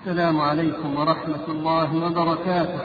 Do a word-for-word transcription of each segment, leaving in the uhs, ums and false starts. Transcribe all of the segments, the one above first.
السلام عليكم ورحمة الله وبركاته.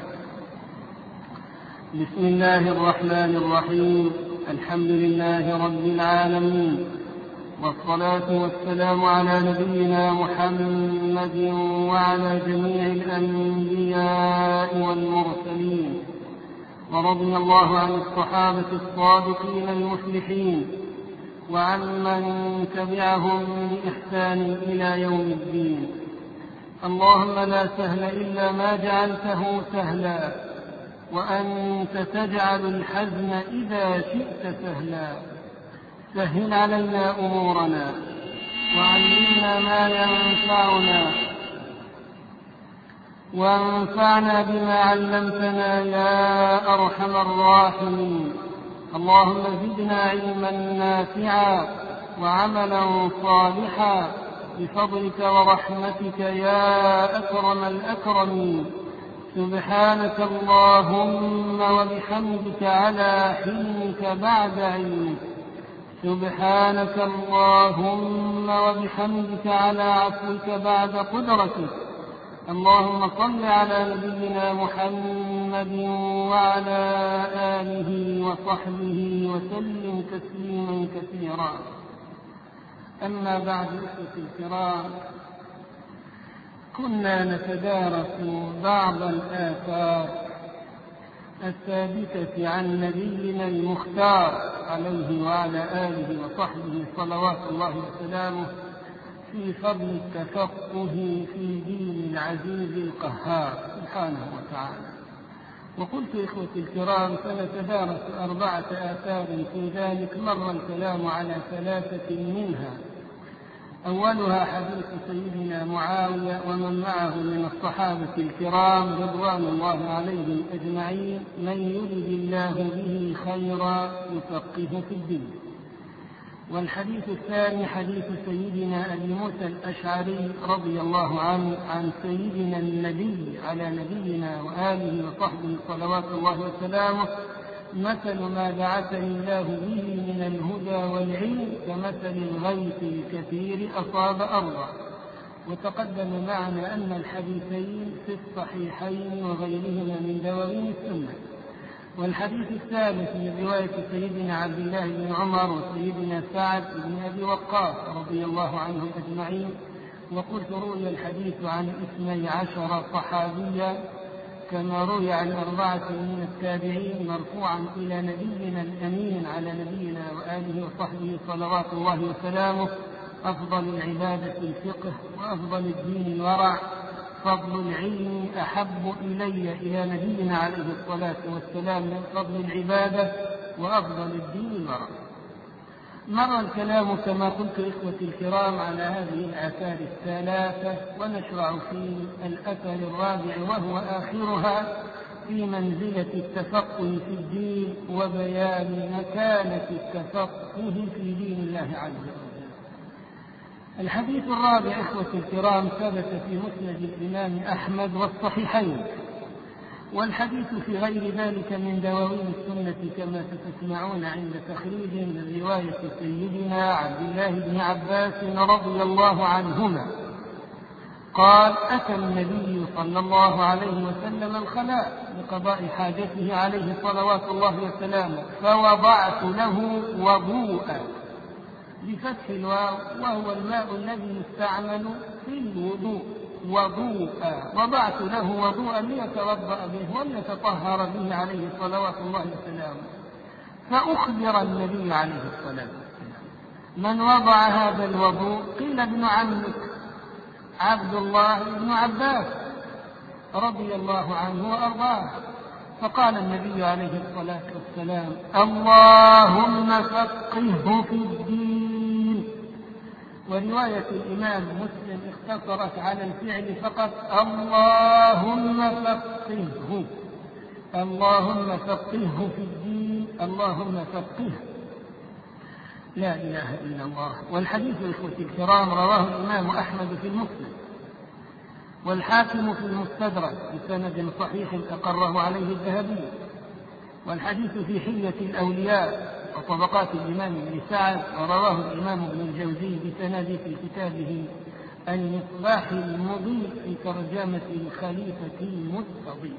بسم الله الرحمن الرحيم. الحمد لله رب العالمين، والصلاة والسلام على نبينا محمد وعلى جميع الأنبياء والمرسلين، ورضي الله عن الصحابة الصادقين المفلحين وعن من تبعهم بإحسان إلى يوم الدين. اللهم لا سهل إلا ما جعلته سهلا، وأنت تجعل الحزن إذا شئت سهلا. سهل علينا أمورنا وعلمنا ما ينفعنا، وانفعنا بما علمتنا يا أرحم الراحمين. اللهم زدنا علما نافعا وعملا صالحا بفضلك ورحمتك يا أكرم الأكرمين. سبحانك اللهم وبحمدك على حلمك بعد علمك. سبحانك اللهم وبحمدك على عفوك بعد قدرتك. اللهم صل على نبينا محمد وعلى آله وصحبه وسلم تسليما كثيرا. أما بعد، أخوتي الكرام، كنا نتدارس بعض الآثار الثابتة عن نبينا المختار عليه وعلى آله وصحبه صلوات الله وسلامه في فضل التفقه في دين العزيز القهار سبحانه وتعالى. وقلت إخوتي الكرام سنتدارس أربعة آثار في ذلك، مر الكلام على ثلاثة منها. أولها حديث سيدنا معاوية ومن معه من الصحابة الكرام رضوان الله عليهم أجمعين: من يرد الله به خيرا يفقهه في الدين. والحديث الثاني حديث سيدنا أبي موسى الأشعري رضي الله عنه عن سيدنا النبي على نبينا وآله وصحبه صلوات الله وسلامه: مثل ما بعثني الله به من الهدى والعلم كمثل الغيث الكثير أصاب أرضا. وتقدم معنا أن الحديثين في الصحيحين وغيرهما من دواوين السنة. والحديث الثالث من رواية سيدنا عبد الله بن عمر وسيدنا سعد بن أبي وقاص رضي الله عنهم أجمعين. وقلت روي الحديث عن اثني عشر صحابيا، كما روي عن أربعة من التابعين مرفوعا إلى نبينا الأمين على نبينا وآله وصحبه صلوات الله وسلامه: أفضل العبادة الفقه، وأفضل الدين الورع، فضل العلم أحب إلي إلى نبينا عليه الصلاة والسلام من فضل العبادة، وأفضل الدين الورع. مر الكلام كما قلت إخوتي الكرام على هذه الآثار الثلاثة، ونشرع في الأثر الرابع وهو آخرها في منزلة التفقه في الدين وبيان مكانة التفقه في دين الله عز وجل. الحديث الرابع إخوتي الكرام ثبت في مسند الإمام أحمد والصحيحين، والحديث في غير ذلك من دواوين السنة كما ستسمعون عند تخريج من رواية سيدنا عبد الله بن عباس رضي الله عنهما قال: أتى النبي صلى الله عليه وسلم الخلاء لقضاء حاجته عليه صلوات الله وسلامه، فوضعت له وضوءا بفتح الواو، وهو الماء الذي يستعمل في الوضوء، وضوءا. وضعت له وضوءا ليتوضأ به وليتطهر به عليه صلوات الله وسلامه. فأخبر النبي عليه الصلاة والسلام: من وضع هذا الوضوء؟ قيل: ابن عمك عبد الله بن عباس رضي الله عنه وأرضاه. فقال النبي عليه الصلاة والسلام: اللهم فقهه في الدين. ورواية الإمام مسلم اختصرت على الفعل فقط: اللهم فقهه، اللهم فقهه في الدين، اللهم فقهه. لا إله إلا الله. والحديث إخوتي الكرام رواه الإمام أحمد في المسند، والحاكم في المستدرك بسند صحيح أقره عليه الذهبي. والحديث في حلية الأولياء وطبقات الإمام ابن سعد، ورواه الإمام ابن الجوزي بسند في كتابه المصباح المضيء في ترجمة الخليفة المستضيء،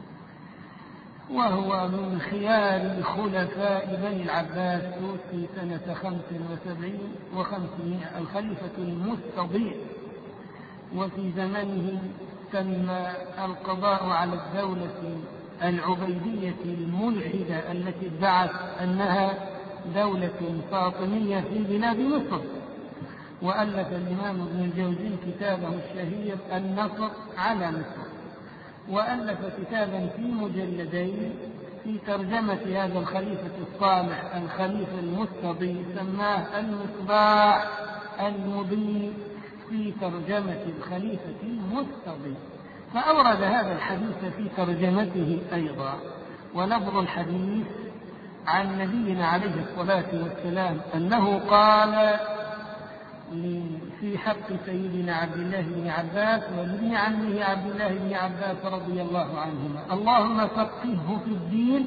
وهو من خيار خلفاء بني العباس، توفي سنة خمس وسبعين وخمسمائة، الخليفة المستضيء. وفي زمنه تم القضاء على الدولة العبيدية الملحدة التي ادعت أنها دولة فاطمية في بلاد مصر. وألف الإمام ابن الجوزي كتابه الشهير النصر على مصر، وألف كتابا في مجلدين في ترجمة هذا الخليفة الصالح الخليفة المستضيء، سماه المصباح المضيء في ترجمة الخليفة المستضيء. فأورد هذا الحديث في ترجمته أيضا. ولفظ الحديث عن نبينا عليه الصلاة والسلام أنه قال في حق سيدنا عبد الله بن عباس وابن عمه عبد الله بن عباس رضي الله عنهما: اللهم فقهه في الدين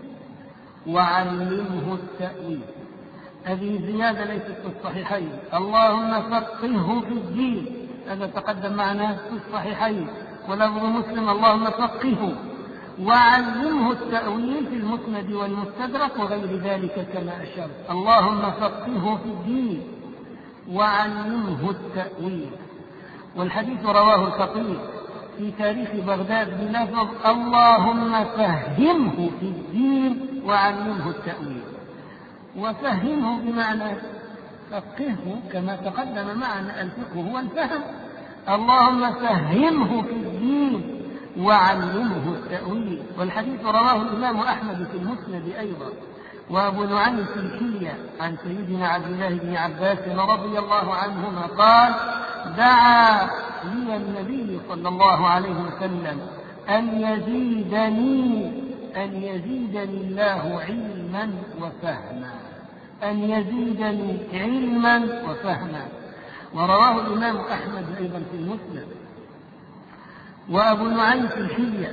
وعلمه التأويل. هذه زيادة ليست في الصحيحين، اللهم فقهه في الدين، هذا تقدم معنا في الصحيحين. ولفظ مسلم: اللهم فقهه وعلمه التأويل في المسند والمستدرك وغير ذلك كما أشرت. اللهم فقهه في الدين وعلمه التأويل. والحديث رواه الخطيب في تاريخ بغداد بلفظ: اللهم فهمه في الدين وعلمه التأويل. وفهمه بمعنى فقهه كما تقدم معنا، الفقه هو الفهم. اللهم فهمه في الدين وعلمه التأويل. والحديث رواه الإمام أحمد في المسند أيضا، وأبو نعيم في الحلية عن سيدنا عبد الله بن عباس رضي الله عنهما قال: دعا لي النبي صلى الله عليه وسلم أن يزيدني أن يزيدني الله علما وفهما، أن يزيدني علما وفهما. ورواه الإمام أحمد أيضا في المسند، وأبو نعيم في الحلية.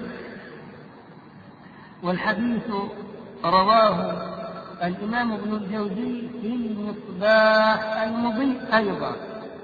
والحديث رواه الإمام ابن الجوزي في المصباح المضيء أيضا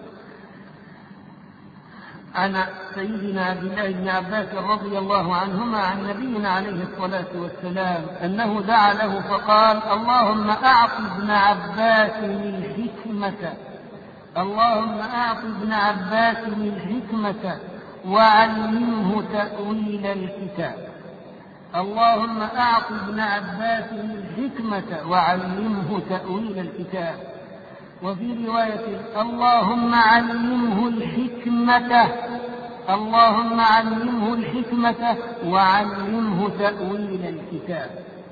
عن سيدنا عبد الله بن عباس رضي الله عنهما عن نبينا عليه الصلاة والسلام أنه دعا له فقال: اللهم أعط ابن عباس الحكمة اللهم أعط ابن عباس الحكمة وعلمه تأويل الكتاب. اللهم أعط ابن عباس الحكمة وعلمه تأويل الكتاب. وفي رواية: اللهم علمه الحكمة اللهم علمه الحكمة وعلمه تأويل الكتاب.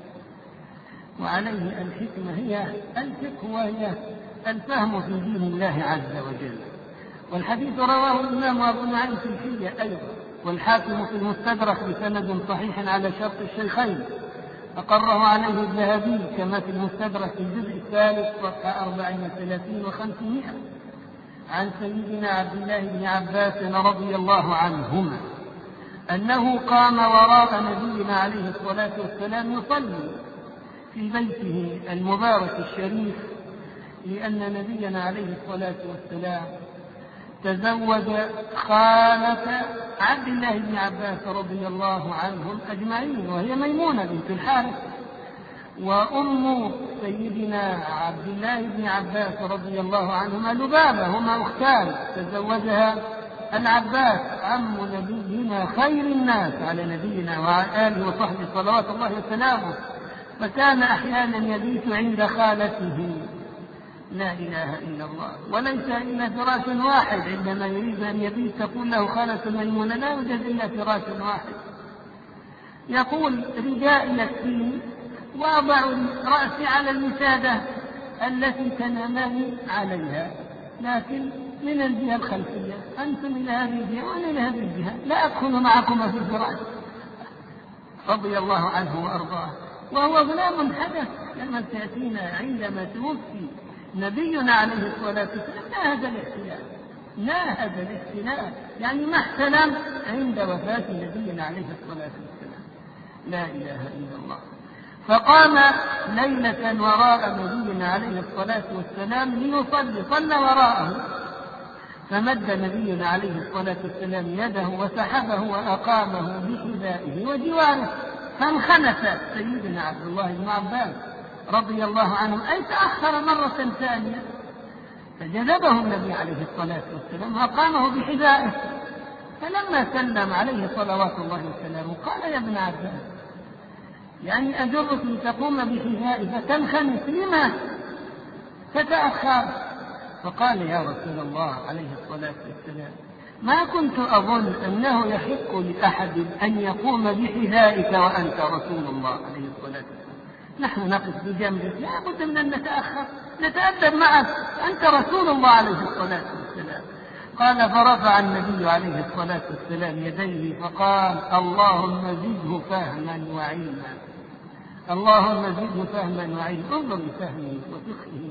وعليه الحكمة هي الفقه، وهي الفهم في دين الله عز وجل. والحديث رواه الإمام أبو نعيم في الحلية أيضا، والحاكم في المستدرك بسند صحيح على شرط الشيخين، أقره عليه الذهبي كما في المستدرك في الجزء الثالث صفحة أربعين وثلاثين وخمسمائة عن سيدنا عبد الله بن عباس رضي الله عنهما أنه قام وراء نبينا عليه الصلاة والسلام يصلي في بيته المبارك الشريف، لأن نبينا عليه الصلاة والسلام تزوج خالة عبد الله بن عباس رضي الله عنهم أجمعين، وهي ميمونة بنت الحارث. وأم سيدنا عبد الله بن عباس رضي الله عنهما لبابة، هما أختان تزوجها العباس عم نبينا خير الناس على نبينا وعلى آله وصحبه صلوات الله وسلامه، فكان أحيانا يبيت عند خالته. لا إله إلا الله. وليس إلا فراش واحد، عندما يريد أن يبيت تقول له خالة ميمونة: لا يوجد إلا فراش واحد. يقول: ردائي يكفيني وأضع رأسي على الوسادة التي تنامان عليها، لكن من الجهة الخلفية، أنتم إلى هذه الجهة وأنا إلى هذه الجهة، لا أدخل معكم في الفراش. رضي الله عنه وأرضاه. وهو غلام حدث لما تأتينا عندما توفي نبينا عليه الصلاة والسلام ناهز الاحتلال ناهز الاحتلال يعني ما احتلم عند وفاة نبينا عليه الصلاة والسلام. لا إله إلا الله. فقام ليلة وراء نبينا عليه الصلاة والسلام ليصلي، صلى وراءه، فمد نبينا عليه الصلاة والسلام يده وسحبه وأقامه بحذائه وجواره، فانخنس سيدنا عبد الله بن عباس رضي الله عنه، أي تأخر مرة ثانية، فجذبه النبي عليه الصلاة والسلام وأقامه بحذائه. فلما سلم عليه صلوات الله وسلامه قال: يا ابن عباس، يعني أجرك لتقوم بحذائي فتنخنس، لما تتأخر؟ فقال: يا رسول الله عليه الصلاة والسلام، ما كنت أظن أنه يحق لأحد أن يقوم بحذائك وأنت رسول الله عليه الصلاة والسلام. نحن نقف بجنبك، لا بد من أن نتأخر، نتأدب معك، أنت رسول الله عليه الصلاة والسلام. قال: فرفع النبي عليه الصلاة والسلام يديه فقال: اللهم زده فهما وعلما، اللهم زده فهما وعلما. انظر لفهمه وفقهه.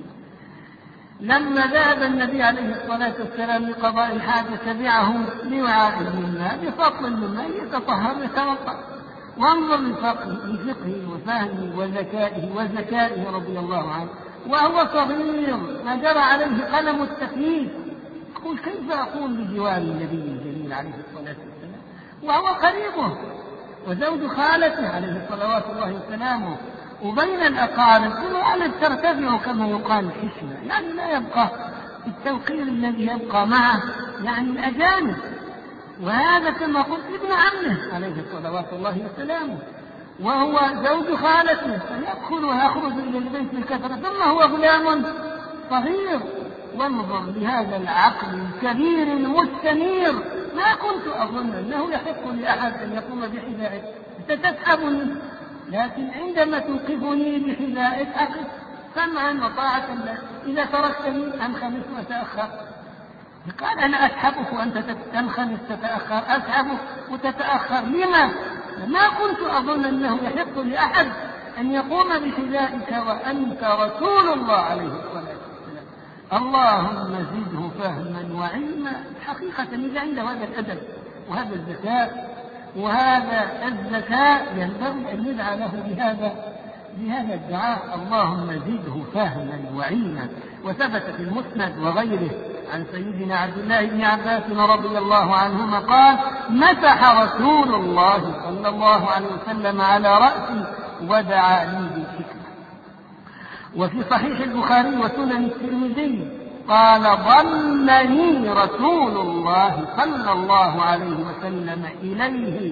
لما ذهب النبي عليه الصلاة والسلام لقضاء الحاجة تبعه بوعاء من ماء، بفضل من ماء يتطهر يتوضأ. وانظر لفقهه وفهمه وذكائه وذكائه رضي الله عنه، وهو صغير ما جرى عليه قلم التكليف. يقول: كيف أقوم بجوار النبي الجليل عليه الصلاة والسلام وهو قريبه وزوج خالته عليه الصلوات الله وسلامه، وبين الأقارب كل واحد ترتفع كما يقال حشمة، يعني لا يبقى التوقير الذي يبقى معه يعني الأجانب، وهذا كما قلت ابن عمه عليه الصلوات الله وسلامه، وهو زوج خالته، فيدخل ويخرج إلى البيت بالكثرة، ثم هو غلام صغير. وانظر لهذا العقل الكبير المستنير، ما كنت أظن أنه يحق لأحد أن يقوم بحذائك، ستسحبني، لكن عندما توقفني بحذائك أقف سمعا وطاعة لك، إذا تركتني أنخنس وتأخر. قال: أنا أسحبك وأنت تنخنس تتأخر، أسحبك وتتأخر، لما؟ ما كنت أظن أنه يحق لأحد أن يقوم بحذائك وأنت رسول الله عليه الصلاة والسلام. اللهم زده فهما وعلما. حقيقة إذا عنده هذا الأدب وهذا الذكاء وهذا الذكاء ينبغي أن يدعى له بهذا بهذا الدعاء: اللهم زده فهما وعلما. وثبت في المسند وغيره عن سيدنا عبد الله بن عباس رضي الله عنهما قال: مسح رسول الله صلى الله عليه وسلم على رأسي ودعا لي بالحكمة. وفي صحيح البخاري وسنن الترمذي قال: ضمني رسول الله صلى الله عليه وسلم إليه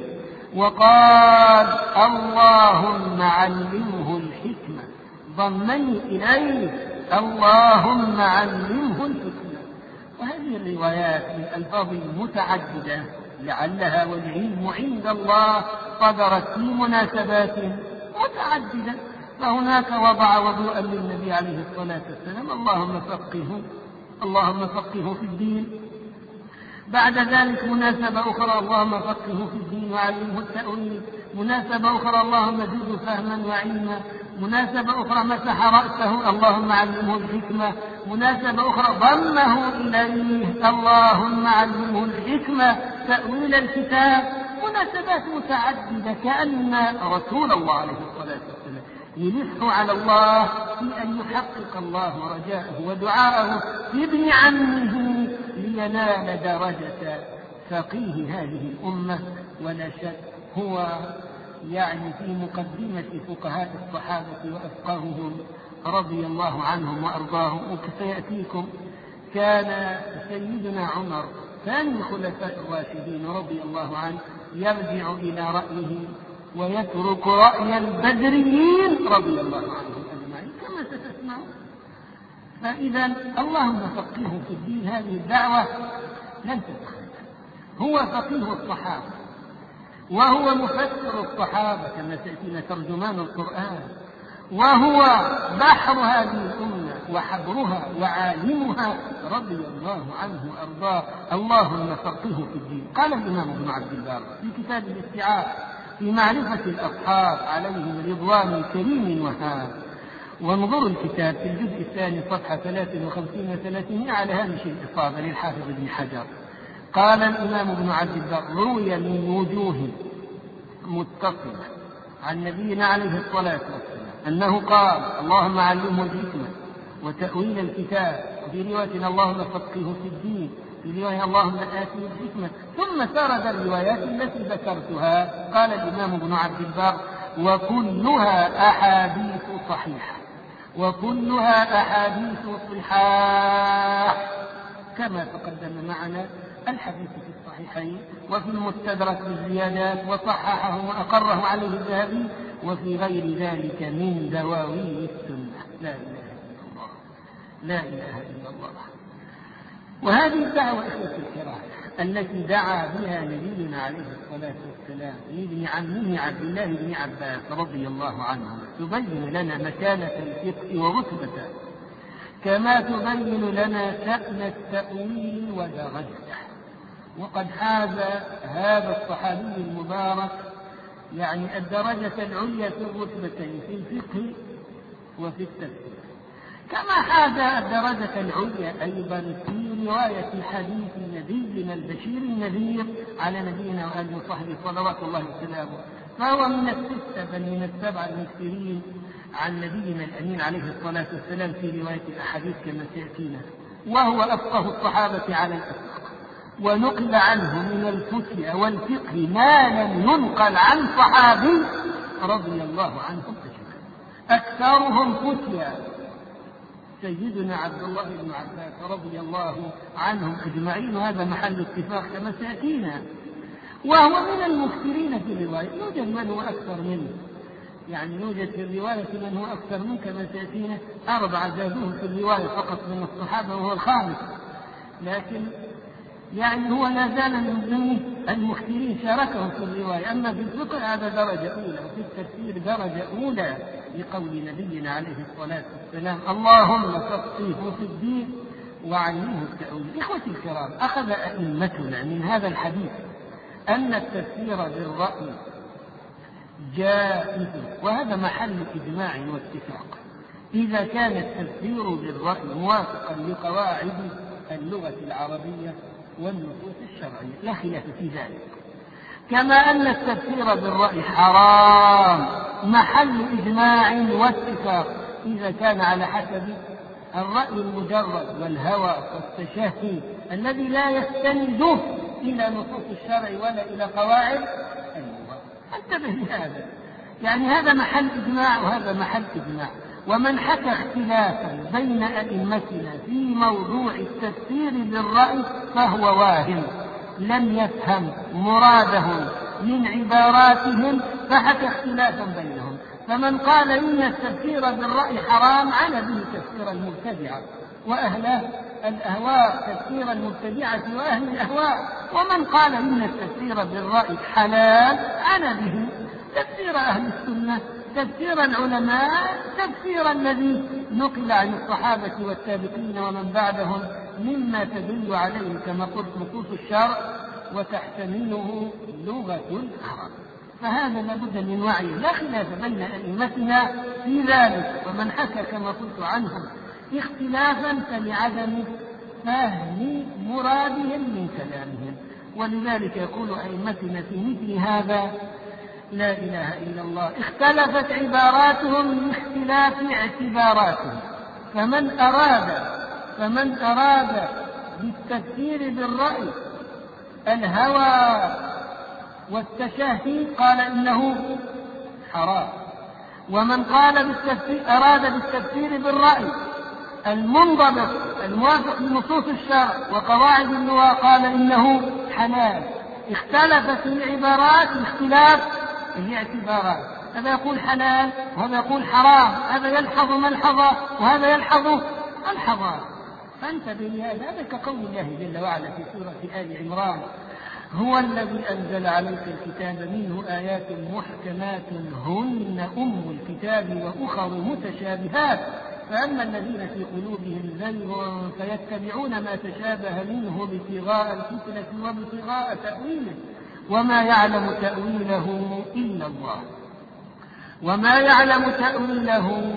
وقال: اللهم علمه الحكمة. ضمني إليه، اللهم علمه الحكمة. وهذه الروايات من ألفاظ متعددة لعلها والعلم عند الله صدرت في مناسبات متعددة، فهناك وضع وضوءا للنبي عليه الصلاة والسلام: اللهم فقهه، اللهم فقهه في الدين. بعد ذلك مناسبة أخرى: اللهم فقهه في الدين وعلمه التأويل. مناسبة أخرى: اللهم زده فهما وعلما. مناسبة أخرى: مسح رأسه، اللهم علمه الحكمة. مناسبة أخرى: ضمه إليه، اللهم علمه الحكمة تأويل الكتاب. مناسبات متعددة، كأن رسول الله عليه الصلاة والسلام يلح على الله في أن يحقق الله رجاءه ودعاءه في ابن عمه لينال درجة فقيه هذه الأمة. ولا شك هو يعني في مقدمة فقهاء الصحابة وأفقاههم رضي الله عنهم وأرضاهم. وسيأتيكم كان سيدنا عمر ثاني الخلفاء الراشدين رضي الله عنه يرجع إلى رأيه ويترك رأي البدريين رضي الله عنهم أجمعين كما ستسمعون. فإذا اللهم فقهه في الدين، هذه الدعوة لن تتخلف. هو فقيه الصحابة وهو مفسر الصحابة كما سيأتينا ترجمان القرآن، وهو بحر هذه الأمة وحبرها وعالمها رضي الله عنه وأرضاه. اللهم فقهه في الدين. قال الإمام ابن عبد البر في كتاب الاستيعاب في معرفة الأصحاب عليهم رضوان كريم وهاب، وانظروا الكتاب في الجزء الثاني صفحة ثلاثة وخمسين وثلاثين على هامش الإصابة للحافظ ابن حجر. قال الإمام ابن عبد البر: روي من وجوه متصلة عن نبينا عليه الصلاة والسلام أنه قال: اللهم علمه الحكمة وتأويل الكتاب، وفي رواية اللهم فقهه في الدين، في رواية اللهم آتي الحكمة. ثم سرد الروايات التي ذكرتها. قال الإمام ابن عبد البر: وكلها أحاديث صحيحة، وكلها أحاديث صحاح، كما تقدم معنا الحديث في الصحيحين وفي المستدرك بالزيادات، وصححه وأقره عليه الذهبي، وفي غير ذلك من دواوين السنة. لا إله إلا الله، لا إله إلا الله. وهذه الدعوة إخوة الكرام التي دعا بها نبينا عليه الصلاة والسلام لابن عمه عبد الله بن عباس رضي الله عنه تبين لنا مكانة الفقه ورتبته، كما تبين لنا شأن التأويل ودرجته. وقد حاز هذا الصحابي المبارك يعني الدرجة العليا في الرتبتين، في الفقه وفي التفسير، كما حاز الدرجة العليا أيضا في رواية حديث نبينا البشير النذير على نبينا وآله وصحبه صلوات الله وسلامه. فهو من الستة بل من السبع المكثرين عن نبينا الأمين عليه الصلاة والسلام في رواية الأحاديث كما سيأتينا، وهو أفقه الصحابة على الأفق. ونقل عنه من الفتيا والفقه ما لم ينقل عن صحابي رضي الله عنهم أكثرهم فتيا سيدنا عبد الله بن عباس رضي الله عنهم أجمعين، وهذا محل اتفاق كما سيأتينا. وهو من المكثرين في الرواية، يوجد من هو أكثر منه، يعني يوجد في الرواية من هو أكثر منه كما سيأتينا، أربعة زادوه في الرواية فقط من الصحابة وهو الخامس، لكن يعني هو لا زال من ضمن المكثرين شاركهم في الرواية. أما في الفقه هذا درجة أولى، وفي التفسير درجة أولى، لقول نبينا عليه الصلاة والسلام: اللهم فقهه في الدين وعلمه التأويل. إخوتي الكرام، أخذ أئمتنا من هذا الحديث أن التفسير بالرأي جائز، وهذا محل إجماع واتفاق إذا كان التفسير بالرأي موافقا لقواعد اللغة العربية والنصوص الشرعية، لا خلاف في ذلك. كما أن التفسير بالرأي حرام محل إجماع واتفاق إذا كان على حسب الرأي المجرد والهوى والتشهي الذي لا يستند إلى نصوص الشرع ولا إلى قواعد اللغة. انتبه لهذا، يعني هذا محل إجماع وهذا محل إجماع. ومن حكى اختلافا بين أئمتنا في موضوع التفسير بالرأي فهو واهم، لم يفهم مرادهم من عباراتهم فحكى اختلافا بينهم. فمن قال إن التفسير بالرأي حرام عنا به تفسير المبتدعة وأهل الأهواء، تفسير المبتدعة وأهل الأهواء. ومن قال إن التفسير بالرأي حلال عنا به تفسير أهل السنة، تفسير العلماء، تفسير الذي نقل عن الصحابة والتابعين ومن بعدهم مما تدل عليه كما قلت نصوص الشرع وتحتمله لغة العرب. فهذا لابد من وعي، لا خلاف بين أئمتنا في ذلك. ومن حكى كما قلت عنهم اختلافا فلعدم فهم مرادهم من كلامهم. ولذلك يقول أئمتنا في مثل هذا: لا إله إلا الله، اختلفت عباراتهم لاختلاف اعتباراتهم. فمن أراد فمن أراد بالتفسير بالرأي الهوى والتشهي قال إنه حرام، ومن قال بالتفسير أراد بالتفسير بالرأي المنضبط الموافق لنصوص الشرع وقواعد اللغة قال إنه حلال. اختلفت العبارات باختلاف الاعتبارات، هذا يقول حلال وهذا يقول حرام، هذا يلحظ ملحظة وهذا يلحظ ملحظة. فانتبه لهذا. هذا كقول الله جل وعلا في سورة آل عمران: هو الذي أنزل عليك الكتاب منه آيات محكمات هن أم الكتاب وأخر متشابهات فأما الذين في قلوبهم زيغ فيتبعون ما تشابه منه ابتغاء الفتنة وابتغاء تأويله وما يعلم تأويله إلا الله وما يعلم تأويله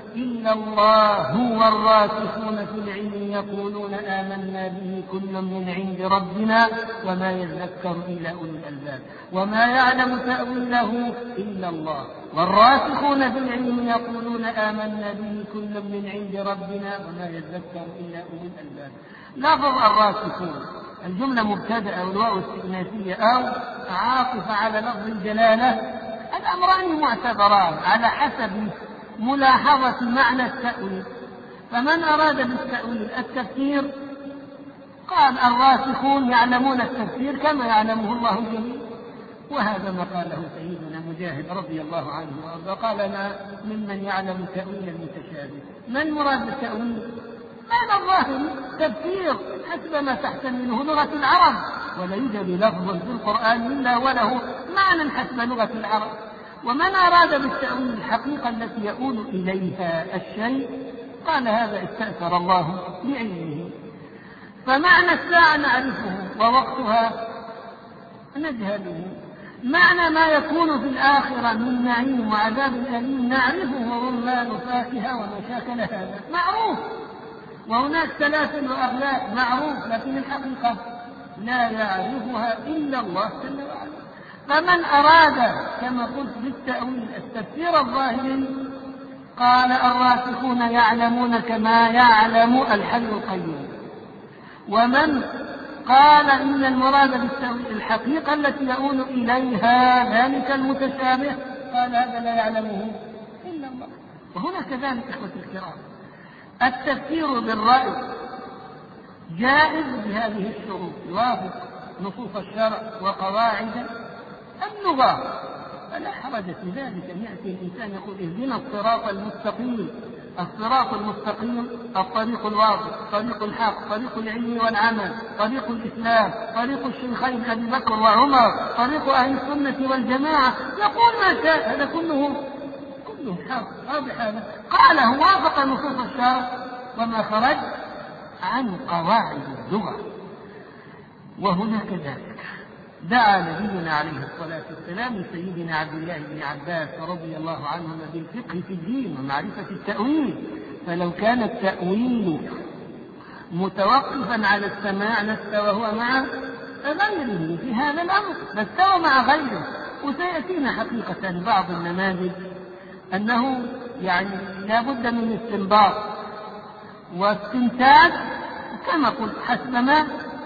إلا الله والراسخون في العلم يقولون آمنا به كل من عند ربنا وما يذكر إلا أولو الألباب وما يعلم تأويله إلا الله والراسخون في العلم يقولون آمنا به كل من عند ربنا وما يذكر إلا أولو الألباب. لفظ الراسخون الجملة مبتدأة والواو استئنافية أو عاطفة على لفظ الجلالة، الأمران معتبران على حسب ملاحظة معنى التأويل. فمن أراد بالتأويل التفسير قال الراسخون يعلمون التفسير كما يعلمه الله جميعا، وهذا ما قاله سيدنا مجاهد رضي الله عنه وقال أنا ممن يعلم تأويل المتشابه. ما المراد بالتأويل؟ معنى الظاهر تفسير حسب ما تحتمله لغة العرب، ولا يوجد لفظ في القرآن إلا وله معنى حسب لغة العرب. ومن أراد بالتأويل الحقيقة التي يؤول إليها الشيء قال هذا استأثر الله بعلمه. فمعنى الساعة نعرفه ووقتها نجهله، معنى ما يكون في الآخرة من نعيم وعذاب أليم نعرفه وظلال فاكهة وما شاكل هذا معروف، وهناك سلاسل وأغلال معروف، لكن الحقيقة لا يعرفها إلا الله جل وعلا. فمن أراد كما قلت بالتأويل التفسير الظاهري قال الراسخون يعلمون كما يعلم الحي القيوم. ومن قال إن المراد بالتأويل الحقيقة التي يؤول إليها ذلك المتشابه قال هذا لا يعلمه إلا الله. وهنا كذلك إخوة الكرام التفسير بالرأي جائز بهذه الشروط، يوافق نصوص الشرع وقواعد اللغة، فلا حرج في ذلك أن يأتي الإنسان يقول اهدنا الصراط المستقيم. الصراط المستقيم الطريق الواضح، طريق الحق، طريق العلم والعمل، طريق الإسلام، طريق الشيخين أبي بكر وعمر، طريق أهل السنة والجماعة، يقول ما شاء، هذا كله كله حق واضح. هذا قاله وافق نصوص الشرع وما خرج عن قواعد اللغة. وهنا كذلك دعا نبينا عليه الصلاة والسلام لسيدنا عبد الله بن عباس رضي الله عنهما بالفقه في الدين ومعرفة التأويل، فلو كان التأويل متوقفا على السماع لاستوى هو مع غيره في هذا الأمر، لاستوى مع غيره. وسيأتينا حقيقة بعض النماذج أنه يعني لا بد من استنباط واستنتاج كما قلت حسب ما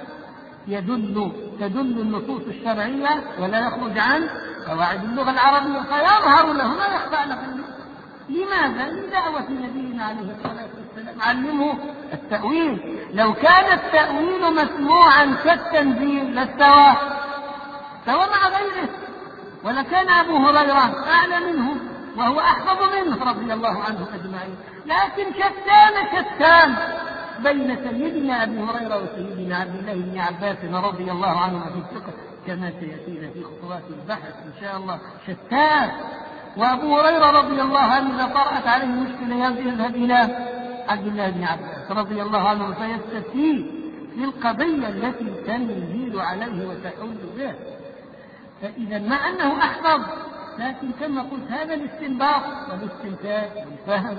يدل تدل النصوص الشرعية ولا يخرج عن قواعد اللغة العربية، فيظهر له ما يخفى له. لماذا؟ لدعوة نبينا عليه الصلاة والسلام علمه التأويل. لو كان التأويل مسموعا كالتنزيل لاستوى استوى مع غيره، ولكان أبو هريرة أعلى منه وهو أحفظ منه رضي الله عنه أجمعين، لكن شتان شتان بين سيدنا أبي هريرة وسيدنا عبد الله بن عباس رضي الله عنهما في الفقه كما سيأتينا في خطوات البحث إن شاء الله. شتان. وأبو هريرة رضي الله عنه إذا طرأت عليه مشكلة يذهب إلى عبد الله بن عباس رضي الله عنه فيستفتيه في القضية التي تنزل عليه وتحول به. فإذا مع أنه أحفظ، لكن كما قلت هذا الاستنباط والاستنتاج والفهم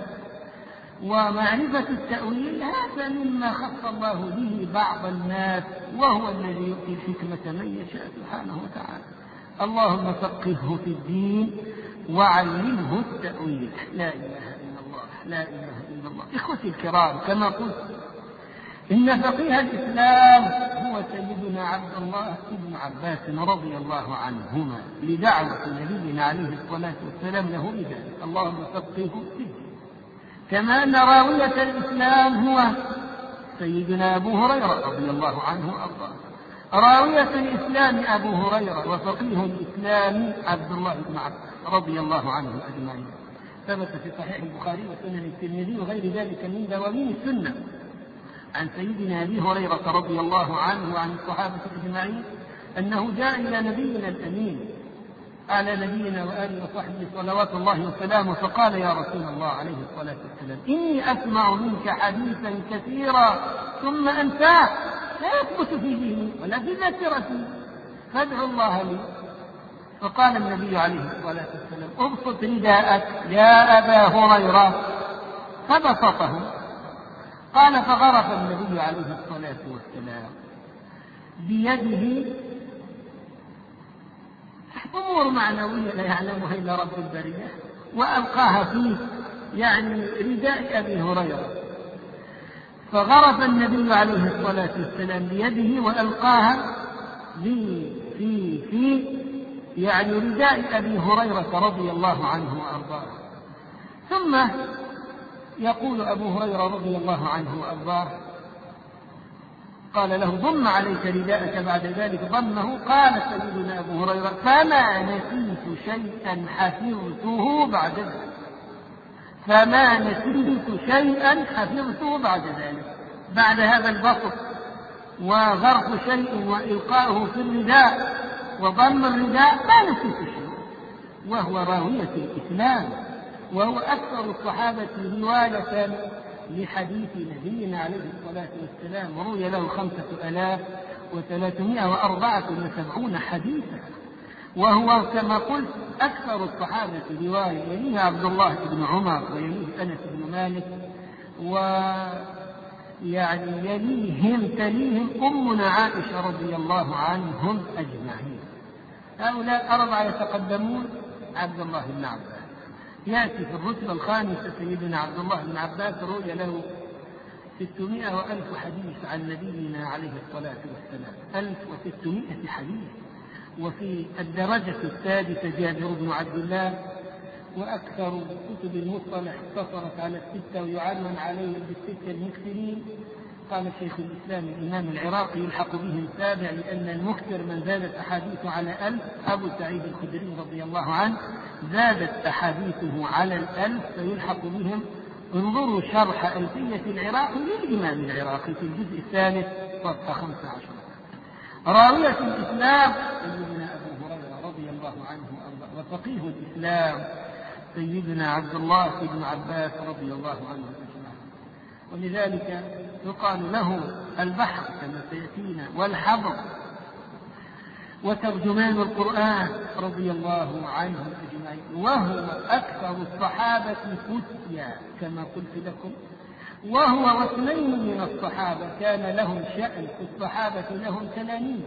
ومعرفة التأويل هذا مما خص الله به بعض الناس، وهو الذي يؤتي الحكمة من يشاء سبحانه وتعالى. اللهم فقهه في الدين وعلمه التأويل. لا إله إلا الله، لا إله إلا الله. إخوتي الكرام كما قلت إن فقيه الإسلام هو سيدنا عبد الله بن عباس رضي الله عنهما لدعوة نبينا عليه الصلاة والسلام له بذلك. اللهم فقهه في الدين. كما أن راوية الإسلام هو سيدنا أبو هريرة رضي الله عنه وأرضاه. راوية الإسلام أبو هريرة وفقيه الإسلام عبد الله بن عباس رضي الله عنه أجمعين. ثبت في صحيح البخاري وسنن الترمذي وغير ذلك من دواوين السنة عن سيدنا أبي هريرة رضي الله عنه وعن الصحابة أجمعين أنه جاء إلى نبينا الأمين على نبينا وآله وصحبه صلوات الله وسلامه فقال يا رسول الله عليه الصلاة والسلام إني أسمع منك حديثا كثيرا ثم أنساه لا يثبت في ذهني ولا في ذاكرتي فادعو الله لي. فقال النبي عليه الصلاة والسلام ابسط رداءك يا أبا هريرة فبسطهم. قال فغرف النبي عليه الصلاة والسلام بيده أمور معنوية لا يعلمها إلا رب البرية وألقاها فيه، يعني رداء أبي هريرة. فغرف النبي عليه الصلاة والسلام بيده وألقاها في في في يعني رداء أبي هريرة رضي الله عنه وأرضاه. ثم يقول أبو هريرة رضي الله عنه وأرضاه قال له ضم عليك رداءك. بعد ذلك ضمه. قال سيدنا أبو هريرة فما نسيت شيئا حفظته بعد ذلك فما نسيت شيئا حفظته بعد ذلك بعد هذا البسط وغرف شيء وإلقاؤه في الرداء وضم الرداء ما نسيت شيء، وهو راوية الإسلام، وهو أكثر الصحابة رواية لحديث نبينا عليه الصلاة والسلام، روي له خمسة آلاف وثلاثمائة وأربعة وسبعون حديثا، وهو كما قلت أكثر الصحابة رواية، يليه عبد الله بن عمر ويليه أنس بن مالك ويعني يليهم تليهم أمنا عائشة رضي الله عنهم أجمعين. هؤلاء أربعة يتقدمون عبد الله بن عباس. يأتي في الرتبة الخامسة سيدنا عبد الله بن عباس روي له ستمائة وألف حديث عن نبينا عليه الصلاة والسلام، ألف وستمائة حديث. وفي الدرجة السادسة جابر بن عبد الله. وأكثر كتب المصطلح اقتصرت على الستة ويعنون عليهم بالستة المكثرين. قال شيخ الإسلام الإمام العراقي يلحق بهم سابع، لأن المكثر من زادت أحاديثه على ألف أبو سعيد الخدري رضي الله عنه زادت أحاديثه على الألف فيلحق بهم. انظروا شرح ألفية العراقي للإمام العراقي في الجزء الثالث صفحة خمسة عشر. راوية الإسلام سيدنا أبو هريرة رضي الله عنه وأرضاه، وفقيه الإسلام سيدنا عبد الله بن عباس رضي الله عنه أجمعين. ولذلك يقال له البحر كما سيأتينا، والحبر، وترجمان القرآن رضي الله عنهم أجمعين، وهو أكثر الصحابة فتيا كما قلت لكم. وهو واثنين من الصحابة كان لهم شأن في الصحابة، لهم تلاميذ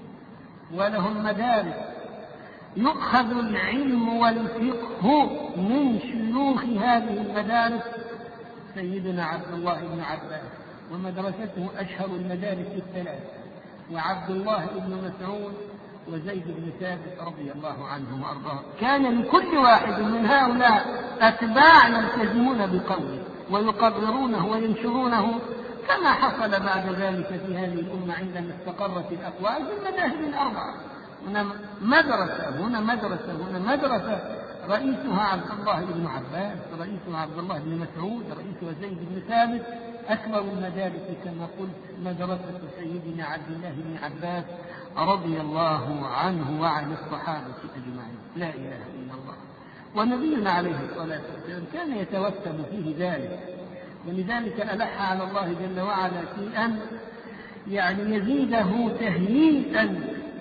ولهم مدارس، يؤخذ العلم والفقه من شيوخ هذه المدارس سيدنا عبد الله بن عباس، ومدرسته أشهر المدارس الثلاث، وعبد الله بن مسعود وزيد بن ثابت رضي الله عنهم وأرضاهم. كان لكل واحد من هؤلاء أتباع يلتزمون بقوله ويقررونه وينشرونه، كما حصل بعد ذلك في هذه الأمة عندما استقرت الأقوال في المذاهب الأربعة. هنا مدرسة هنا مدرسة هنا مدرسة رئيسها عبد الله بن عباس، رئيسها عبد الله بن مسعود، رئيسها زيد بن ثابت. أكبر المدارس كما قلت مدرسة سيدنا عبد الله بن عباس رضي الله عنه وعن الصحابة أجمعين، لا إله إلا الله. ونبينا عليه الصلاة والسلام كان يتوسم فيه ذلك، ولذلك ألح على الله جل وعلا في أن يعني يزيده تهيئا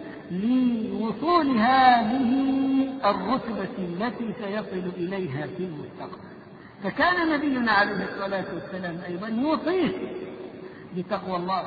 لوصول هذه الرتبة التي سيصل إليها في المستقبل. فكان نبينا عليه الصلاة والسلام أيضا يوصيه بتقوى الله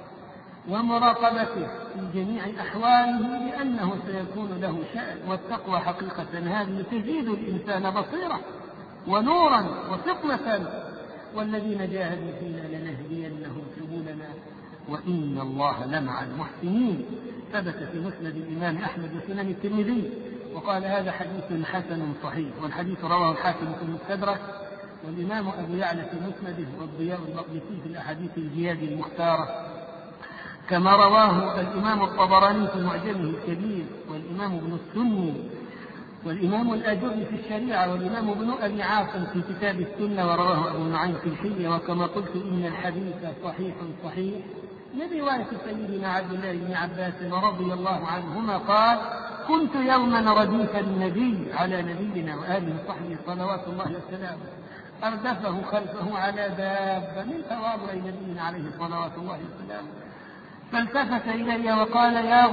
ومراقبته في جميع أحواله، لأنه سيكون له شأن. والتقوى حقيقة هذه تزيد الإنسان بصيرة ونورا وفطنة. والذين جاهدوا فينا لنهدينهم سبلنا وإن الله لمع المحسنين. ثبت في مسند الإمام أحمد وسنن الترمذي، وقال هذا حديث حسن صحيح. والحديث رواه الحاكم في المستدرك، والإمام أبو يعلى في مسنده، والضياء المقدسي في الأحاديث الجياد المختارة، كما رواه الإمام الطبراني في معجمه الكبير، والإمام ابن السني، والإمام الأجري في الشريعة، والإمام ابن أبي عاصم في كتاب السنة، ورواه أبو نعيم في الحلية. وكما قلت إن الحديث صحيح صحيح من رواية سيدنا عبد الله بن عباس رضي الله عنهما قال: كنت يوما رديف النبي على نبينا وآله وصحبه صلوات الله وسلامه، أردفه خلفه على دابة من تواضع نبينا عليه صلوات الله وسلامه، فالتفت إلي وقال: يا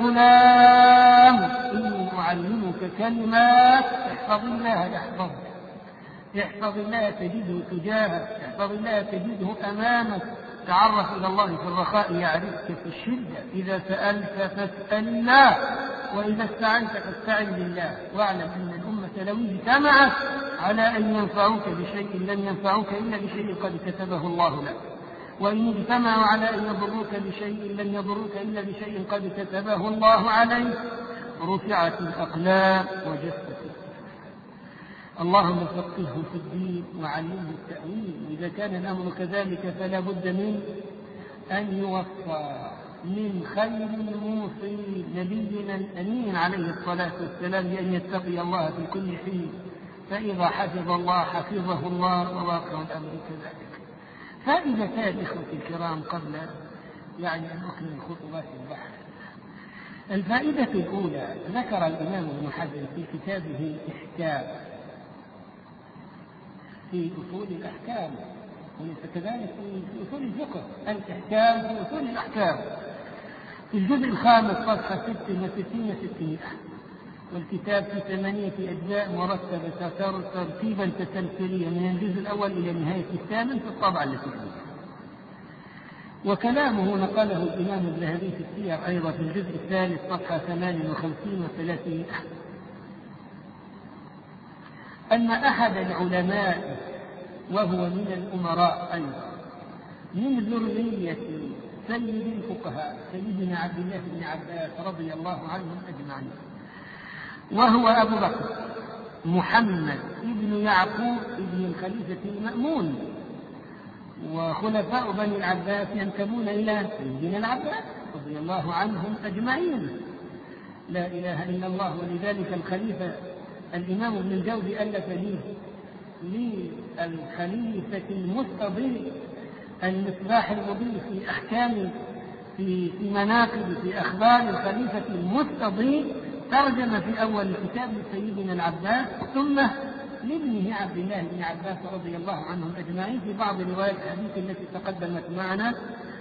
غلام إني أعلمك كلمات احفظ الله يحفظك. احفظ الله تجده تجاهك، احفظ الله تجده أمامك. تعرف إلى الله في الرخاء يعرفك في الشدة. إذا سألت فاسأل الله، وإذا استعنت فاستعن بالله. واعلم أن الأمة لو اجتمعت على أن ينفعوك بشيء لم ينفعوك إلا بشيء قد كتبه الله لك، وإن اجتمعوا على أن يضروك بشيء لم يضروك إلا بشيء قد كتبه الله عليك. رفعت الأقلام وجفت. اللهم فقهه في الدين وعلمه التأويل. إذا كان الأمر كذلك فلا بد من أن يوفى من خير الموصي نبينا الأمين عليه الصلاة والسلام بأن يتقي الله في كل حين، فإذا حفظ الله حفظه الله، وواقع الأمر كذلك. فائدتان إخوتي الكرام قبل يعني أن أكمل خطوات البحث. الفائدة الأولى ذكر الإمام ابن حزم في كتابه إحكام في أصول الأحكام، وليس كذلك في أصول الفقه، الإحكام في أصول الأحكام في الجزء الخامس صفحة ست وستين ستمائة، والكتاب في ثمانية أجزاء مرتبة ترتيبا تسلسليا من الجزء الأول إلى نهاية الثامن في الطبعة التي فيه. وكلامه نقله الإمام الذهبي في السير أيضا في الجزء الثالث صفحة ثمان وخمسين وثلاثمائة، أن أحد العلماء وهو من الأمراء أيضا من ذرية سيد الفقهاء سيدنا عبد الله بن عباس رضي الله عنهم أجمعين، وهو أبو بكر محمد ابن يعقوب ابن الخليفة المأمون. وخلفاء بني العباس ينتمون إلى سيدنا العباس رضي الله عنهم أجمعين، لا إله إلا الله. ولذلك الخليفة الإمام ابن الجوزي ألف ليه للخليفة المستضيء المصباح المضيء في أحكام في مناقب في أخبار الخليفة المستضيء، ترجم في أول الكتاب لسيدنا العباس، ثم لابنه عبد الله بن عباس رضي الله عنهم أجمعين في بعض روايات الحديث التي تقدمت معنا: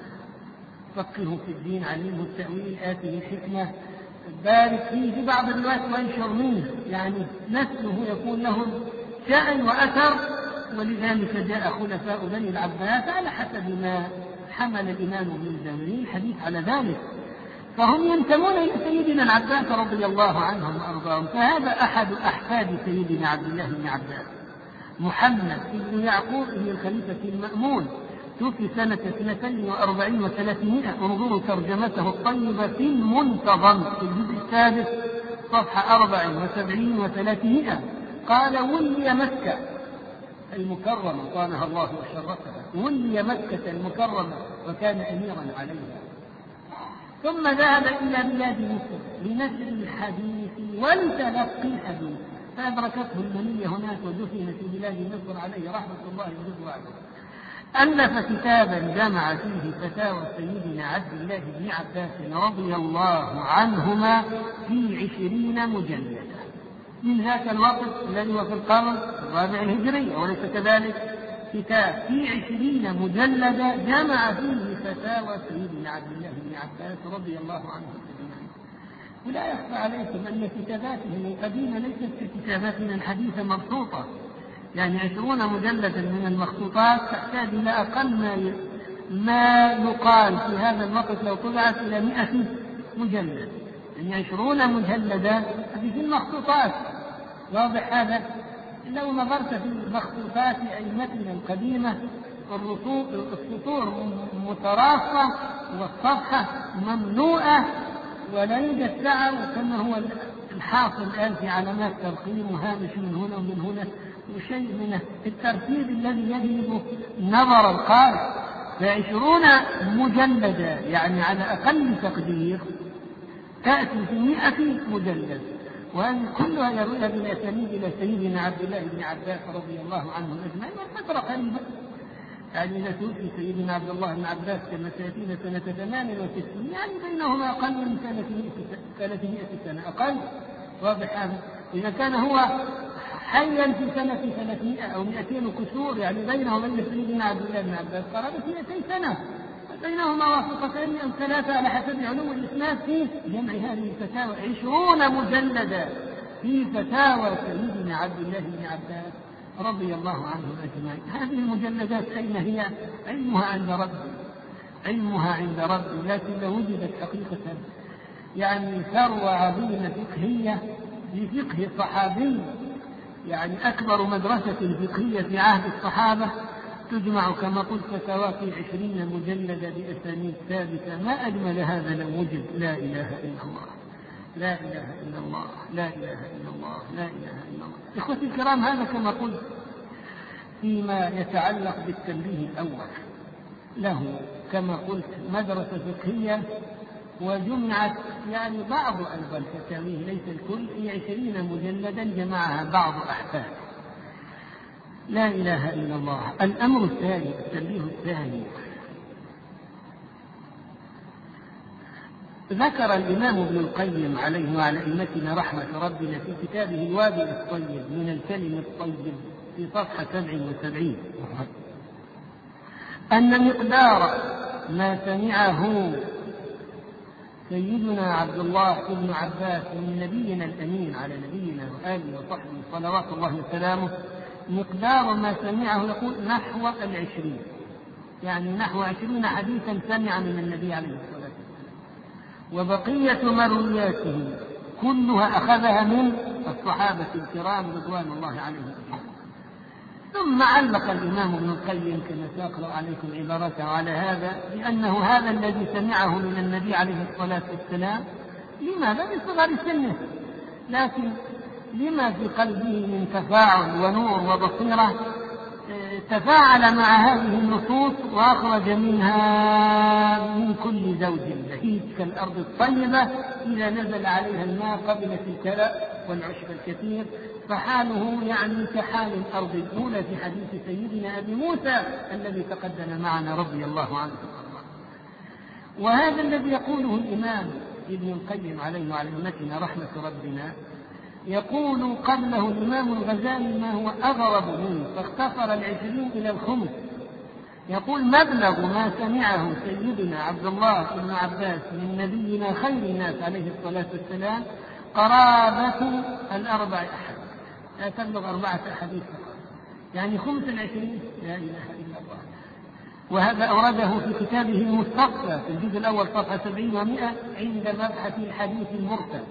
فقهه في الدين، علمه التأويل، آته الحكمة، بارك فيه. في بعض الروايات وانشر منه، يعني نسله يكون لهم شأن وأثر. ولذلك جاء خلفاء بني العباس على حسب ما حمل الإمام ابن الجوزي الحديث على ذلك، فهم ينتمون إلى سيدنا العباس رضي الله عنهم وأرضاهم. فهذا أحد أحفاد سيدنا عبد الله بن عباس محمد بن يعقوب بن الخليفة المأمون، توفي سنة اثنتين وأربعين وثلاثمائة. انظروا ترجمته الطيبة في المنتظم في الجزء السادس صفحة أربع وسبعين وثلاثمائة. قال: ولي مكة المكرمة صانها الله وشرفها، ولي مكة المكرمة وكان أميرا عليها، ثم ذهب إلى بلاد مصر لنشر الحديث ولتلقي الحديث، فأدركته المنية هناك ودفن في بلاد مصر عليه رحمة الله ورضوانه. ألف كتابا جمع فيه فتاوى سيدنا عبد الله بن عباس رضي الله عنهما في عشرين مجلدا من ذاك الوقت الذي هو في القرن الرابع الهجري، وليس كذلك؟ كتاب في عشرين مجلدا جمع فيه فتاوى سيدنا عبد الله بن عباس رضي الله عنه أجمعين. ولا يخفى عليكم أن كتاباته القديمة ليست كتاباتنا الحديثة مبسوطة، يعني عشرون مجلدا من المخطوطات تحتاج إلى أقل ما ما يقال في هذا الوقت لو طلعت إلى مئة مجلد، يعني عشرون مجلدا هذه في المخطوطات. واضح هذا؟ لو نظرت في مخطوطات أئمتنا القديمة السطور متراصة والصفحة مملوءة ولا يوجد سعر، كما هو الحاصل الآن في علامات ترقيم وهامش من هنا ومن هنا وشيء من الترتيب الذي يجلب نظر القارئ. فعشرون مجلدا يعني على أقل تقدير تأتي في مئة مجلد، وهذه كلها يرويها بالأسانيد إلى سيدنا عبد الله بن عباس رضي الله عنه أجمعين. والفترة قريبة، يعني إذا توفي سيدنا عبد الله بن عباس كما سيأتينا سنة ثمان وستين، يعني بينهما أقل من ثلاثمائة سنة أقل. واضح هذا؟ إذا كان هو حيا في سنة ثلاثمائة أو مئتين وكسور، يعني بينه وبين سيدنا عبد الله بن عباس قرابة مئتين سنة، بينهما واسطتين أو ثلاثة على حسب علو الإسناد في جمع هذه الفتاوى. عشرون مجلدا في فتاوى سيدنا عبد الله بن عباس رضي الله عنهم أجمعين. هذه المجلدات أين هي؟ علمها عند ربي، علمها عند ربي، لكن لو وجدت حقيقة يعني ثروة عظيمة فقهية لفقه صحابي، يعني أكبر مدرسة فقهية في عهد الصحابة، تجمع كما قلت فتاوى في عشرين مجلدة بأسانيد ثابتة، ما أجمل هذا لو وجد. لا إله إلا الله، لا إله إلا الله، لا إله إلا الله، لا إله إلا الله. إخوتي الكرام، هذا كما قلت فيما يتعلق بالتنبيه الأول، له كما قلت مدرسة فقهية، وجمعت يعني بعض أيضا فتاويه ليس الكل في عشرين مجلدا جمعها بعض أحفاد. لا إله إلا الله. الأمر الثاني، التنبيه الثاني، ذكر الإمام ابن القيم عليه وعلى أئمتنا رحمة ربنا في كتابه الوابل الطيب من الكلم الطيب في صفحة سبع وسبعين أن مقدار ما سمعه سيدنا عبد الله بن عباس من نبينا الأمين على نبينا وآله وصحبه صلوات الله وسلامه، مقدار ما سمعه يقول نحو العشرين، يعني نحو عشرين حديثا سمع من النبي عليه الصلاة والسلام، وبقية مروياته كلها أخذها من الصحابة الكرام رضوان الله عليهم. ثم علق الإمام ابن القيم كما سأقرأ عليكم عبارته على هذا بأنه هذا الذي سمعه من النبي عليه الصلاة والسلام، لماذا؟ لصغر سنه، لكن لما في قلبه من تفاعل ونور وبصيرة تفاعل مع هذه النصوص وأخرج منها من كل زوج بهيج كالأرض الطيبة إذا نزل عليها الماء قبلت الكلأ والعشب الكثير، فحاله يعني كحال الأرض الأولى في حديث سيدنا أبي موسى الذي تقدم معنا رضي الله عنه. وهذا الذي يقوله الإمام ابن القيم عليه وعلى أئمتنا رحمة ربنا، يقول قبله الإمام الغزالي ما هو أغرب منه، فاختصر العشرين إلى الخمس. يقول مبلغ ما سمعه سيدنا عبد الله بن عباس من نبينا خير الناس عليه الصلاة والسلام قرابة الأربع أحاديث، لا تبلغ أربعة أحاديث، يعني خمس العشرين. لا إله إلا الله. وهذا أورده في كتابه المستقصى في الجزء الأول صفحة سبعين ومئة عند مبحث الحديث المرسل.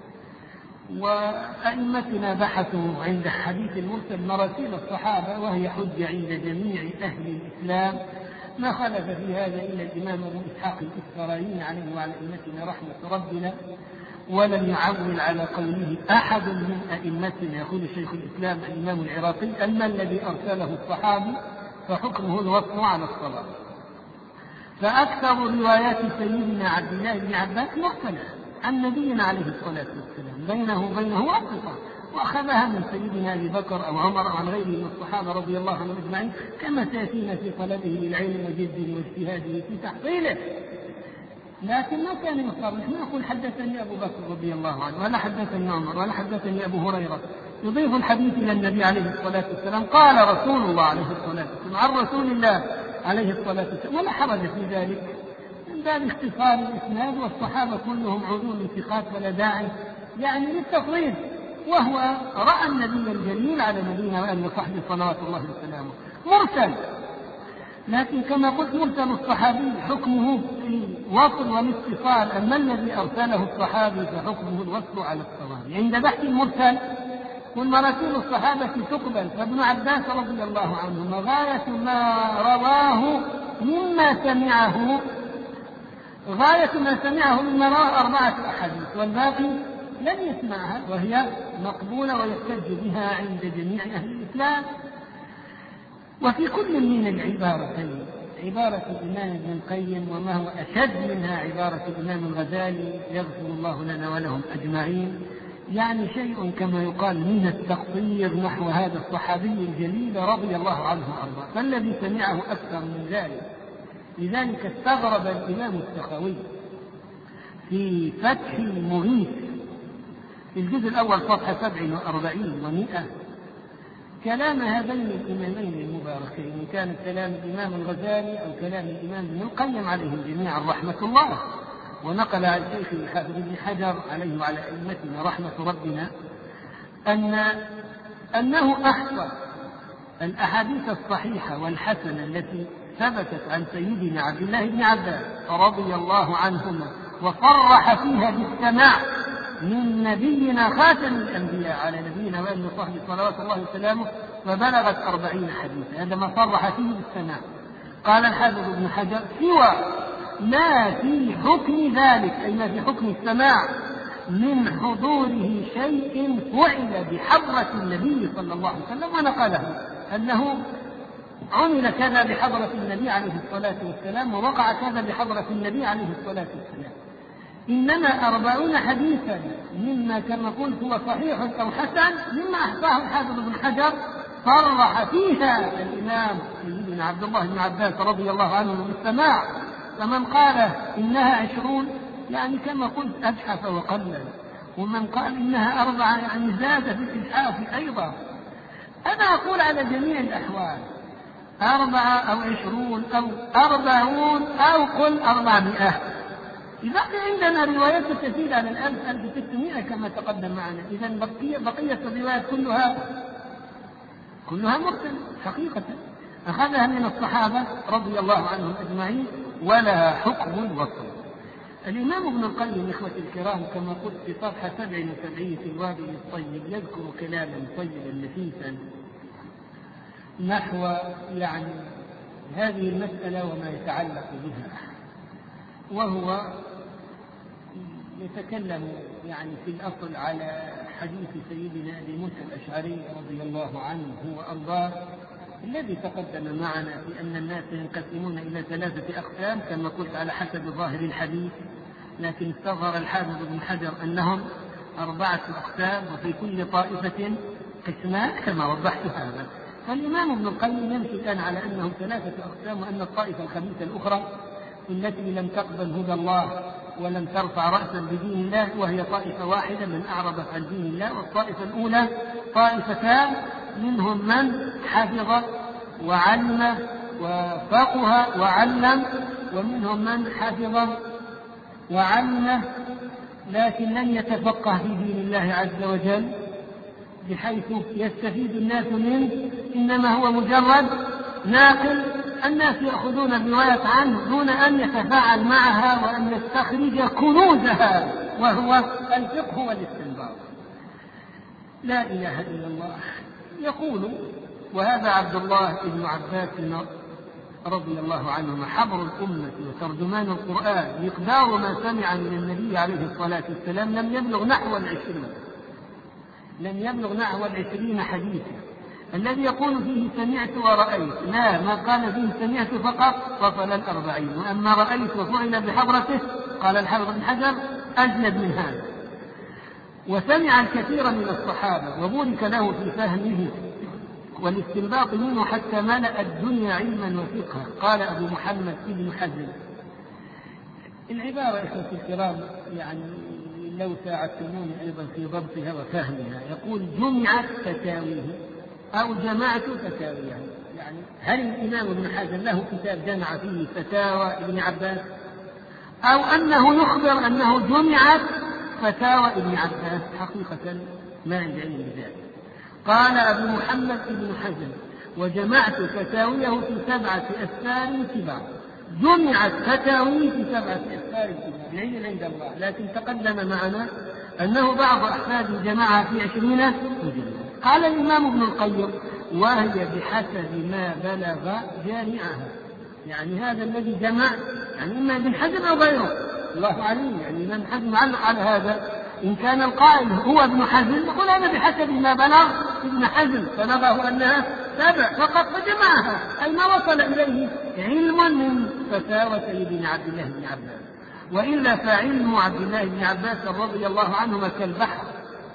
وأئمتنا بحثوا عند حديث المرسل مراسيل الصحابة، وهي حجة عند جميع أهل الإسلام، ما خلف في هذا إلا الإمام أبو إسحاق الإسفرايني عليه وعلى أئمتنا رحمة ربنا، ولم يعول على قوله أحد من أئمتنا. يقول شيخ الإسلام الإمام العراقي أما الذي أرسله الصحابي فحكمه الوصف على الصلاة. فأكثر روايات سيدنا عبد الله بن عباس مرسلة عن نبينا عليه الصلاة والسلام، بينه وبينه واسطة، وأخذها من سيدنا أبي بكر أو عمر أو عن غيره من الصحابة رضي الله عنهم أجمعين، كما سيأتينا في طلبه للعلم وجده واجتهاده في تحصيله. لكن ما كان يصرح، ما يقول حدثني أبو بكر رضي الله عنه، ولا حدثني عمر، ولا حدثني أبو هريرة، يضيف الحديث إلى النبي عليه الصلاة والسلام قال رسول الله عليه الصلاة والسلام عن رسول الله عليه الصلاة والسلام، ولا حرج في ذلك من باب اختصار الإسناد، والصحابة كلهم عدول ثقات ولا داعي يعني للتفضيل، وهو رأى النبي الجليل على نبينا وآله وصحبه صلوات الله وسلامه مرسل. لكن كما قلت مرسل الصحابي حكمه في الوصل والاتصال، أما الذي أرسله الصحابي فحكمه الوصل على الصواب. عند بحث المرسل والمراسيل الصحابة تقبل، فابن عباس رضي الله عنه غاية ما رواه مما سمعه غاية ما سمعه مما رواه أربعة أحاديث، والباقي لم يسمعها، وهي مقبولة ويحتج بها عند جميع أهل الإسلام. وفي كل من العبارتين، عبارة الإمام ابن القيم وما هو أشد منها عبارة الإمام الغزالي يغفر الله لنا ولهم أجمعين، يعني شيء كما يقال من التقصير نحو هذا الصحابي الجليل رضي الله عنه وأرضاه، فالذي سمعه أكثر من ذلك. لذلك استغرب الإمام السخاوي في فتح المغيث في الجزء الأول صفحة سبع وأربعين ومئة كلام هذين الإمامين المباركين، إن كان كلام الإمام الغزالي أو كلام الإمام ابن القيم عليهم جميعا رحمة الله. ونقل عن شيخ الحافظ بن حجر عليه وعلى أئمتنا رحمة ربنا أن أنه أحصى الأحاديث الصحيحة والحسنة التي ثبتت عن سيدنا عبد الله بن عباس رضي الله عنهما وصرح فيها بالسماع من نبينا خاتم الأنبياء على نبينا وآله وصحبه صلوات الله وسلامه فبلغت أربعين حديثا، هذا ما صرح فيه بالسماع. قال الحافظ ابن حجر: سوى ما في حكم ذلك، أي ما في حكم السماع، من حضوره شيء فعل بحضرة النبي صلى الله عليه وسلم ونقله، أنه عمل كذا بحضرة النبي عليه الصلاة والسلام ووقع كذا بحضرة النبي عليه الصلاة والسلام. إنما أربعون حديثا مما كما قلت هو صحيح أو حسن مما أحصاه الحافظ ابن حجر صرح فيها الإمام سيدنا عبد الله بن عباس رضي الله عنه بالسماع. فمن قال إنها عشرون يعني كما قلت أبحث وقلل، ومن قال إنها أربعة يعني زاد في الإلحاف أيضا. أنا أقول على جميع الأحوال أربعة أو عشرون أو أربعون أو قل أربعمائة. إذا عندنا روايات تزيد على الألف ألف وستمائة كما تقدم معنا، إذا بقية, بقية الروايات كلها كلها مرسلة حقيقة أخذها من الصحابة رضي الله عنهم أجمعين ولها حكم الوصل. الإمام ابن القيم إخوتي الكرام كما قلت في صفحة سبع وسبعين في الوادي الطيب يذكر كلاما طيبا نفيسا نحو يعني هذه المسألة وما يتعلق بها، وهو يتكلم يعني في الأصل على حديث سيدنا أبي موسى الأشعري رضي الله عنه وأرضاه الذي تقدم معنا في أن الناس ينقسمون إلى ثلاثة أقسام كما قلت على حسب ظاهر الحديث، لكن استظهر الحافظ ابن حجر أنهم أربعة أقسام وفي كل طائفة قسمان كما وضحت هذا. فالإمام ابن القيم يمشي الآن على أنهم ثلاثة أقسام، وأن الطائفة الخبيثة الأخرى التي لم تقبل هدى الله ولم ترفع رأسا بدين الله وهي طائفة واحدة من أعرضت عن دين الله. والطائفة الأولى طائفتان منهم من حفظ وعلم وفقه وعلم، ومنهم من حفظ وعلم لكن لم يتفقه في دين الله عز وجل بحيث يستفيد الناس منه، إنما هو مجرد ناقل الناس يأخذون الرواية عنه دون أن يتفاعل معها وأن يستخرج كنوزها وهو الفقه والاستنباط. لا إله إلا الله. يقول وهذا عبد الله بن عباس رضي الله عنهما حبر الأمة وترجمان القرآن مقدار ما سمع من النبي عليه الصلاة والسلام لم يبلغ نحو العشرين لم يبلغ نحو العشرين حديثا. الذي يقول فيه سمعت ورأيت لا، ما قال فيه سمعت فقط وصل الأربعين، وأما رأيت وفعل بحضرته قال الحافظ بن حجر أجلد من هذا. وسمع الكثير من الصحابة وبورك له في فهمه والاستنباط منه حتى ملأ الدنيا علما وفقها. قال أبو محمد بن حزم، العبارة إخوتي الكرام يعني لو ساعدتموني أيضا في ضبطها وفهمها، يقول جمعت فتاويه أو جمعت فتاويه. يعني هل الإمام ابن حزم له كتاب جمع فيه فتاوى ابن عباس، أو أنه يخبر أنه جمعت فتاوى ابن عباس؟ حقيقة ما عندي علم بذلك. قال أبو محمد بن حزم وجمعت فتاويه في سبعة أسفار كبار. جمعت فتاويه في سبعة أسفار كبار، العلم عند الله، لكن تقدم معنا أنه بعض أحفاد جمعها في عشرين مجلد. قال الإمام ابن القيم وهي بحسب ما بلغ جامعها، يعني هذا الذي جمع يعني إما ابن حزم أو غيره الله عليه، يعني ابن حزم علق على هذا. إن كان القائل هو ابن حزم يقول هذا بحسب ما بلغ ابن حزم فبلغه أنها سبع فقط فجمعها، أي ما وصل إليه علم من فتاوى سيدنا عبد الله بن عباس. وإلا فعلم عبد الله بن عباس رضي الله عنهما كالبحر،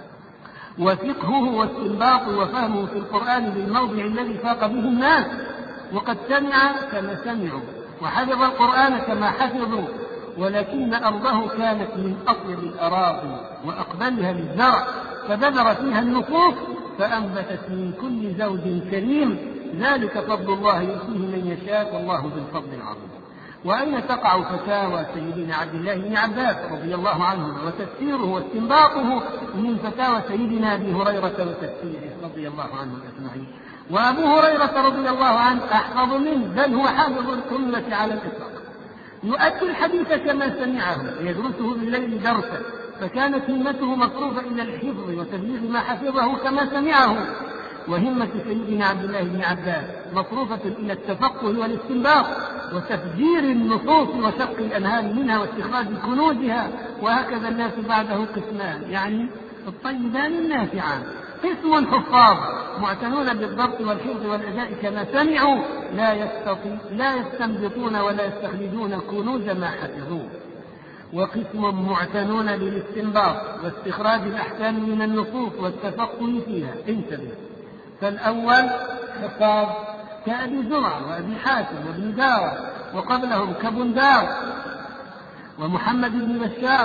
وفقهه واستنباطه وفهمه في القرآن بالموضع الذي فاق به الناس، وقد سمع كما سمعوا وحفظ القرآن كما حفظوا، ولكن أرضه كانت من أطيب الأراضي وأقبلها للزرع، فبذر فيها النفوس فأنبتت من كل زوج كريم، ذلك فضل الله يؤتيه من يشاء والله ذو الفضل العظيم. وأين تقع فتاوى سيدنا عبد الله بن عباس رضي الله عنه وتفسيره واستنباطه من فتاوى سيدنا أبي هريرة وتفسيره رضي الله عنه أجمعين؟ وأبو هريرة رضي الله عنه أحفظ منه، بل هو حافظ الأمة على الإطلاق، يؤدي الحديث كما سمعه يدرسه بالليل درسا، فكانت همته مصروفة إلى الحفظ وتبليغ ما حفظه كما سمعه، وهمة سيدنا عبد الله بن عباس مصروفة إلى التفقه والاستنباط وتفجير النصوص وشق الأنهار منها واستخراج كنوزها. وهكذا الناس بعده قسمان، يعني الطيبان النافعان: قسم حفاظ معتنون بالضبط والحفظ والأداء كما سمعوا، لا يستطيع لا يستنبطون ولا يستخرجون كنوز ما حفظوه، وقسم معتنون بالاستنباط واستخراج الأحكام من النصوص والتفقه فيها. انتبه، فالأول حفاظ كأبي زرعة وأبي حاتم وابن دار، وقبلهم كبندار ومحمد بن بشار،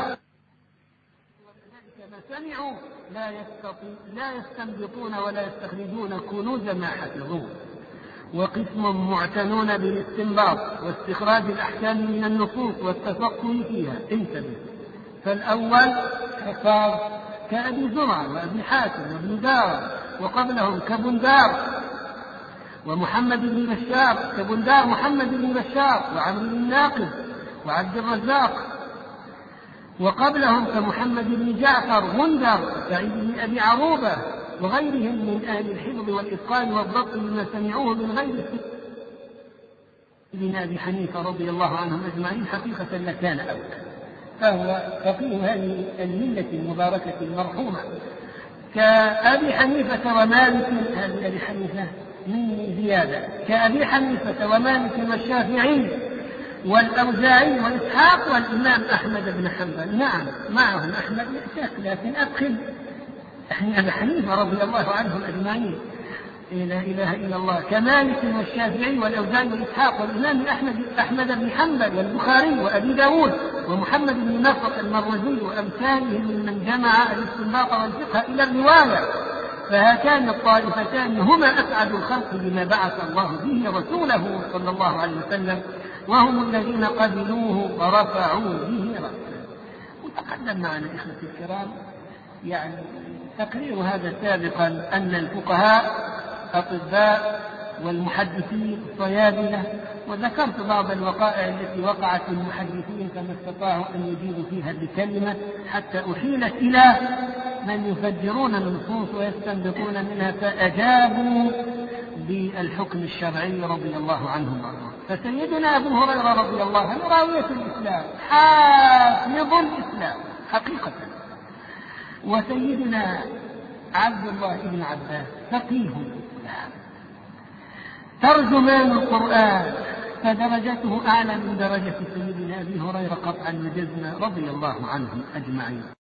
كما سمعوا لا يستطيع لا يستنبطون ولا يستخرجون كنوز ما حفظوه، وقسم معتنون بالاستنباط واستخراج الأحكام من النصوص والتفقه فيها. انتبه، فالأول حفاظ كأبي زرعة وأبي حاتم وابن دار، وقبلهم كبندار ومحمد بن بشار، كبندار محمد بن بشار وعمرو بن ناقد وعبد الرزاق، وقبلهم كمحمد بن جعفر غندر وسعيد بن أبي عروبة وغيرهم من أهل الحفظ والإتقان والضبط بما سمعوه من غير ابن أبي حنيفة رضي الله عنهم أجمعين حقيقة لكان أولى، فهو فقيه هذه الملة المباركة المرحومة، كأبي حنيفة ومالك. هذه أبي حنيفة من زيادة، كأبي حنيفة ومالك والشافعي والأوزاعي وإسحاق والإمام أحمد بن حنبل. نعم، معهم أحمد يأتيك، لكن أدخل أبي حنيفة رضي الله عنهم أجمعين، لا إله إلا الله، كمالك والشافعي والأوزاعي وإسحاق والإمام أحمد أحمد بن حنبل والبخاري وأبي داود ومحمد بن نصر المروزي وأمثالهم ممن جمع الاستنباط والفقه إلى الرواية، فهاتان الطائفتان هما أسعد الخلق بما بعث الله به رسوله صلى الله عليه وسلم، وهم الذين قبلوه ورفعوا به رأسه. وتقدم معنا إخوتي الكرام يعني تقرير هذا سابقا أن الفقهاء أطباء والمحدثين صيادلة، وذكرت بعض الوقائع التي وقعت للمحدثين فما استطاعوا أن يجيبوا فيها بكلمة، حتى أحيلت إلى من يفجرون النصوص ويستنبطون منها فأجابوا بالحكم الشرعي رضي الله عنهم وارضاهم. فسيدنا أبو هريرة رضي الله عنه راوية الإسلام، حافظ الإسلام حقيقة، وسيدنا عبد الله بن عباس فقيه الإسلام ترجمان القرآن، فدرجته أعلى من درجة سيدنا أبي هريرة قطعا وجزما رضي الله عنهم أجمعين.